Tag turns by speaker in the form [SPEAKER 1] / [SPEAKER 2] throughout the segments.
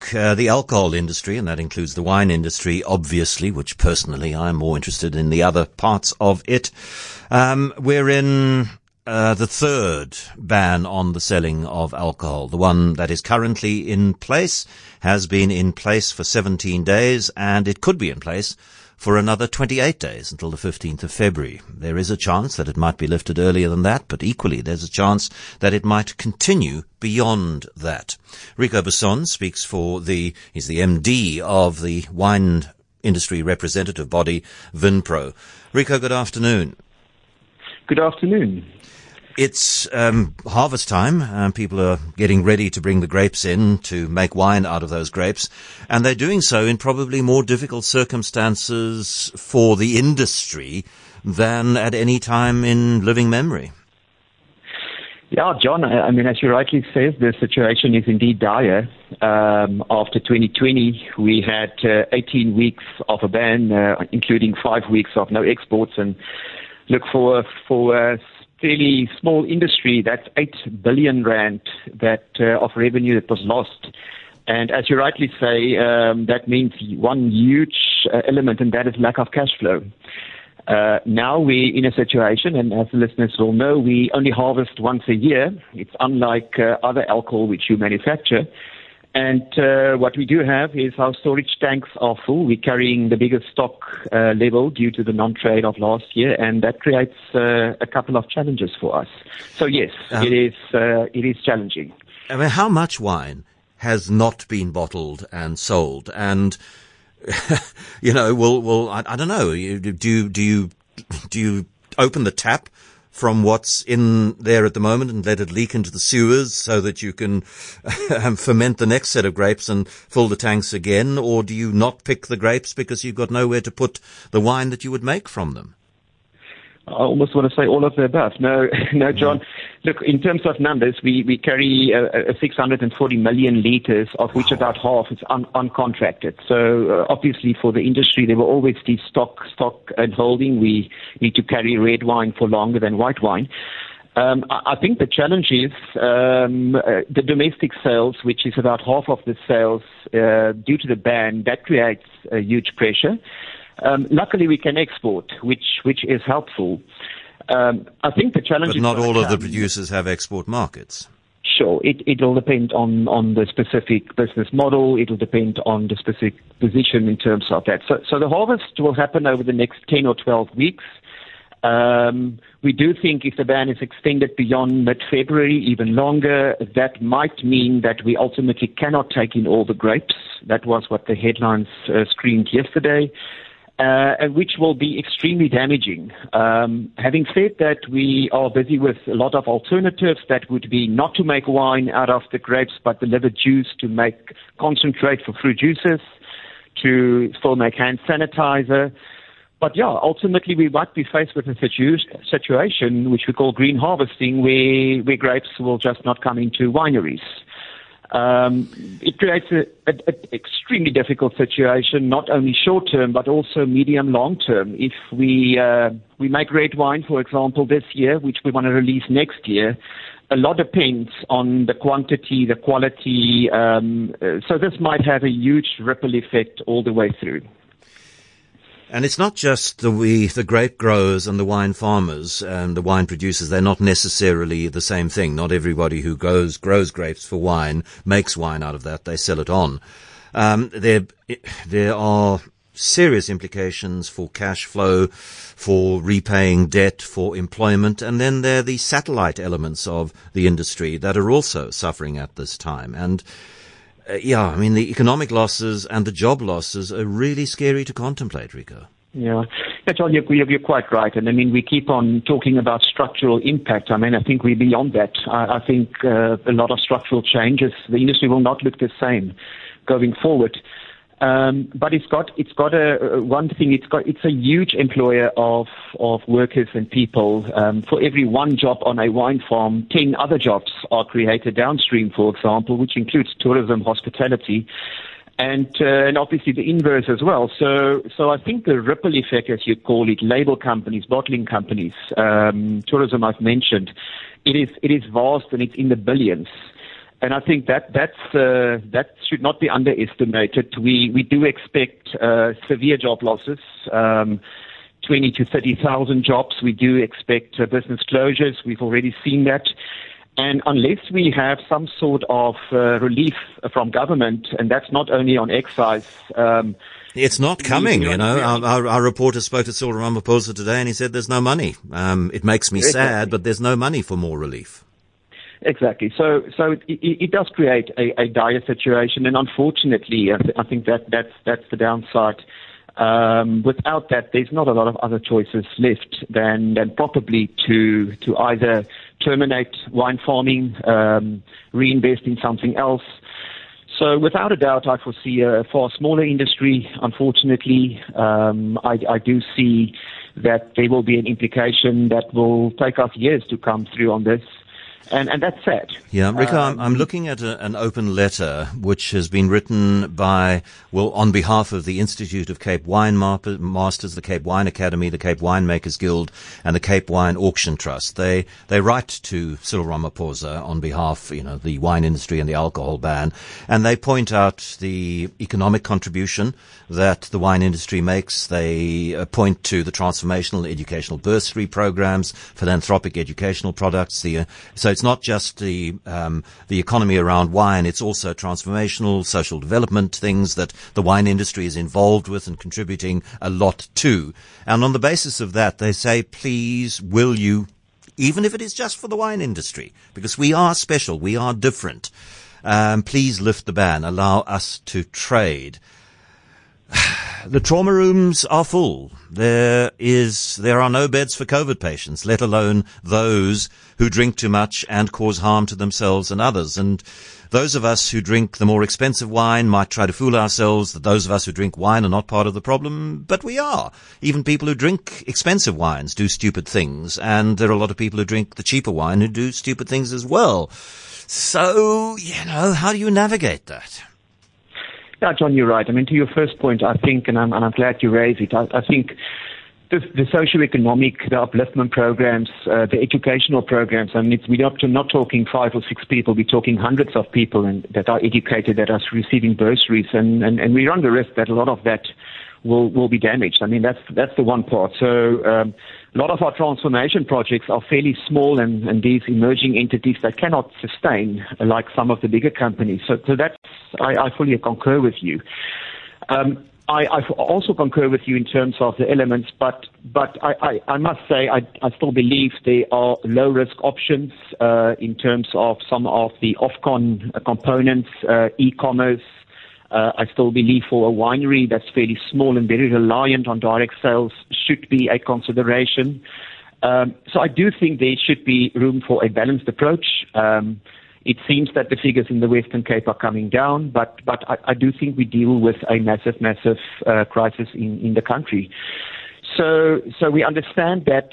[SPEAKER 1] the alcohol industry, and that includes the wine industry, obviously, which personally I'm more interested in the other parts of it. We're in the third ban on the selling of alcohol. The one that is currently in place has been in place for 17 days, and it could be in place for another 28 days until the 15th of February. There is a chance that it might be lifted earlier than that, but equally there's a chance that it might continue beyond that. Rico Besson speaks he's the MD of the wine industry representative body, Vinpro. Rico, good afternoon.
[SPEAKER 2] Good afternoon.
[SPEAKER 1] It's harvest time. People are getting ready to bring the grapes in to make wine out of those grapes, and they're doing so in probably more difficult circumstances for the industry than at any time in living memory.
[SPEAKER 2] Yeah, John, I mean, as you rightly say, the situation is indeed dire. After 2020, we had 18 weeks of a ban, including 5 weeks of no exports, and look for fairly small industry, that's 8 billion rand of revenue that was lost. And as you rightly say, that means one huge element, and that is lack of cash flow. Now we're in a situation, and as the listeners will know, we only harvest once a year. It's unlike other alcohol which you manufacture. And what we do have is our storage tanks are full. We're carrying the biggest stock level due to the non-trade of last year, and that creates a couple of challenges for us. So yes, it is challenging.
[SPEAKER 1] I mean, how much wine has not been bottled and sold? And I don't know. Do you open the tap from what's in there at the moment and let it leak into the sewers so that you can ferment the next set of grapes and fill the tanks again? Or do you not pick the grapes because you've got nowhere to put the wine that you would make from them?
[SPEAKER 2] I almost want to say all of the above. No, John. Look, in terms of numbers, we carry 640 million litres, of which about half is uncontracted. So obviously for the industry, there will always be stock and holding. We need to carry red wine for longer than white wine. I think the challenge is the domestic sales, which is about half of the sales due to the ban. That creates a huge pressure. Luckily, we can export, which is helpful. I think the challenge
[SPEAKER 1] But not all of the producers have export markets.
[SPEAKER 2] Sure. It'll depend on the specific business model. It'll depend on the specific position in terms of that. So the harvest will happen over the next 10 or 12 weeks. We do think if the ban is extended beyond mid-February, even longer, that might mean that we ultimately cannot take in all the grapes. That was what the headlines screamed yesterday. And which will be extremely damaging. Having said that, we are busy with a lot of alternatives. That would be not to make wine out of the grapes, but deliver juice to make concentrate for fruit juices, to still make hand sanitizer. But yeah, ultimately we might be faced with a situation which we call green harvesting, where grapes will just not come into wineries. It creates an extremely difficult situation, not only short term, but also medium, long term. If we make red wine, for example, this year, which we want to release next year, a lot depends on the quantity, the quality. So this might have a huge ripple effect all the way through.
[SPEAKER 1] And it's not just the grape growers and the wine farmers and the wine producers. They're not necessarily the same thing. Not everybody who grows grapes for wine makes wine out of that. They sell it on. There are serious implications for cash flow, for repaying debt, for employment. And then there are the satellite elements of the industry that are also suffering at this time. And I mean, the economic losses and the job losses are really scary to contemplate, Rico.
[SPEAKER 2] Yeah, John, you're quite right. And I mean, we keep on talking about structural impact. I mean, I think we're beyond that. I think a lot of structural changes. The industry will not look the same going forward. But it's got one thing. It's a huge employer of workers and people. For every one job on a wine farm, 10 other jobs are created downstream, for example, which includes tourism, hospitality, and obviously the inverse as well. So I think the ripple effect, as you call it, label companies, bottling companies, tourism I've mentioned, it is vast and it's in the billions. And I think that should not be underestimated. We do expect severe job losses, 20 to 30,000 jobs. We do expect business closures. We've already seen that. And unless we have some sort of relief from government, and that's not only on excise.
[SPEAKER 1] It's not coming, Our reporter spoke to Cyril Ramaphosa today and he said there's no money. It makes me sad, but there's no money for more relief.
[SPEAKER 2] Exactly. So it does create a dire situation, and unfortunately, I think that's the downside. Without that, there's not a lot of other choices left than probably to either terminate wine farming, reinvest in something else. So without a doubt, I foresee a far smaller industry. Unfortunately, I do see that there will be an implication that will take us years to come through on this. And that's sad.
[SPEAKER 1] Yeah, Rico, I'm looking at an open letter which has been written on behalf of the Institute of Cape Wine Masters, the Cape Wine Academy, the Cape Winemakers Guild, and the Cape Wine Auction Trust. They write to Cyril Ramaphosa on behalf, the wine industry and the alcohol ban, and they point out the economic contribution that the wine industry makes. They point to the transformational educational bursary programs, philanthropic educational products, so it's not just the economy around wine, it's also transformational social development things that the wine industry is involved with and contributing a lot to. And on the basis of that, they say, please, will you, even if it is just for the wine industry, because we are special, we are different, please lift the ban, allow us to trade. The trauma rooms are full. There are no beds for COVID patients, let alone those who drink too much and cause harm to themselves and others. And those of us who drink the more expensive wine might try to fool ourselves that those of us who drink wine are not part of the problem, but we are. Even people who drink expensive wines do stupid things, and there are a lot of people who drink the cheaper wine who do stupid things as well. So, how do you navigate that?
[SPEAKER 2] Yeah, John, you're right. I mean, to your first point, I think, and I'm glad you raised it, I think the socio-economic, the upliftment programs, the educational programs, I mean, we're not talking 5 or 6 people, we're talking hundreds of people that are educated, that are receiving bursaries, and we run the risk that a lot of that will be damaged. I mean, that's the one part. So a lot of our transformation projects are fairly small, and these emerging entities that cannot sustain like some of the bigger companies. So that's, I fully concur with you. I also concur with you in terms of the elements, but I must say I still believe there are low-risk options in terms of some of the off-con components, e-commerce. I still believe for a winery that's fairly small and very reliant on direct sales should be a consideration. So I do think there should be room for a balanced approach. It seems that the figures in the Western Cape are coming down, but I do think we deal with a massive crisis in the country. So we understand that,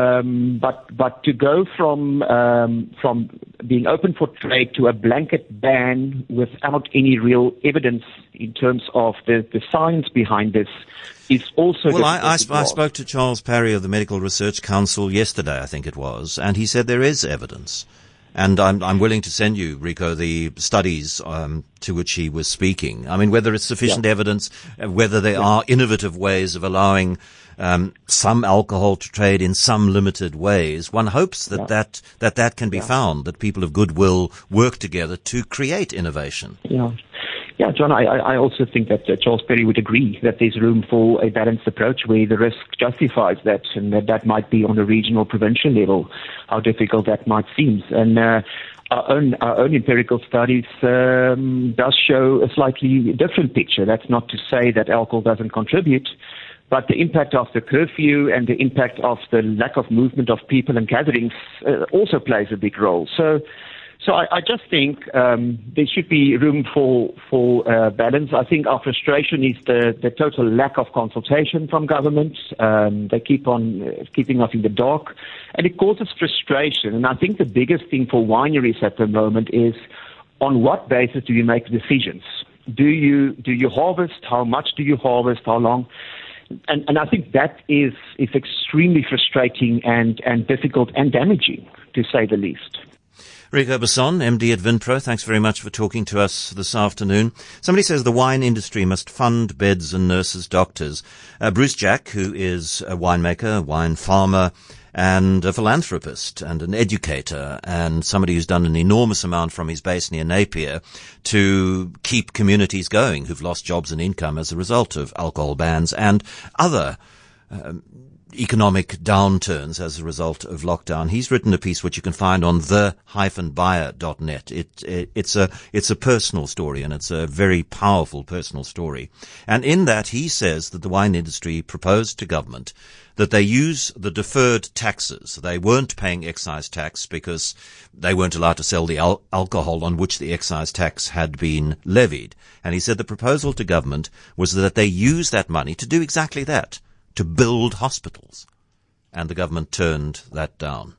[SPEAKER 2] but to go from being open for trade to a blanket ban without any real evidence in terms of the science behind this is also.
[SPEAKER 1] Well, I spoke to Charles Parry of the Medical Research Council yesterday, I think it was, and he said there is evidence. And I'm willing to send you, Rico, the studies to which he was speaking. I mean, whether it's sufficient evidence, whether there are innovative ways of allowing some alcohol to trade in some limited ways. One hopes that can be found, that people of goodwill work together to create innovation.
[SPEAKER 2] Yeah, John, I also think that Charles Parry would agree that there's room for a balanced approach where the risk justifies that, and that might be on a regional, provincial level, how difficult that might seem. And our own empirical studies does show a slightly different picture. That's not to say that alcohol doesn't contribute, but the impact of the curfew and the impact of the lack of movement of people and gatherings also plays a big role. So I just think there should be room for balance. I think our frustration is the total lack of consultation from government. They keep on keeping us in the dark, and it causes frustration. And I think the biggest thing for wineries at the moment is, on what basis do you make decisions? Do you harvest? How much do you harvest? How long? And I think that is extremely frustrating and difficult and damaging, to say the least.
[SPEAKER 1] Rico Besson, MD at Vinpro, thanks very much for talking to us this afternoon. Somebody says the wine industry must fund beds and nurses, doctors. Bruce Jack, who is a winemaker, a wine farmer, and a philanthropist and an educator and somebody who's done an enormous amount from his base near Napier to keep communities going who've lost jobs and income as a result of alcohol bans and other economic downturns as a result of lockdown. He's written a piece which you can find on the-buyer.net. It's a personal story, and it's a very powerful personal story. And in that, he says that the wine industry proposed to government that they use the deferred taxes. They weren't paying excise tax because they weren't allowed to sell the alcohol on which the excise tax had been levied. And he said the proposal to government was that they use that money to do exactly that, to build hospitals. And the government turned that down.